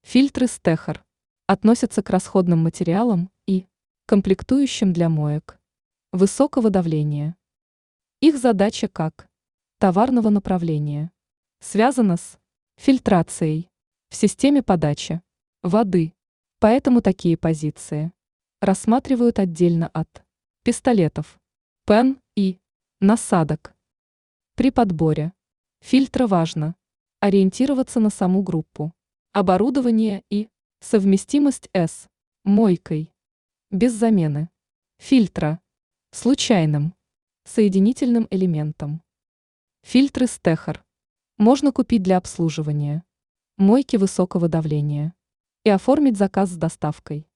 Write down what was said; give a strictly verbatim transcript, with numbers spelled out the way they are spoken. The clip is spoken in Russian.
Фильтры Стехер относятся к расходным материалам и комплектующим для моек высокого давления. Их задача как товарного направления связана с фильтрацией в системе подачи воды, поэтому такие позиции рассматривают отдельно от пистолетов, пен и насадок. При подборе фильтра важно ориентироваться на саму группу оборудования и совместимость с мойкой, без замены фильтра случайным соединительным элементом. Фильтры Стехер можно купить для обслуживания мойки высокого давления и оформить заказ с доставкой.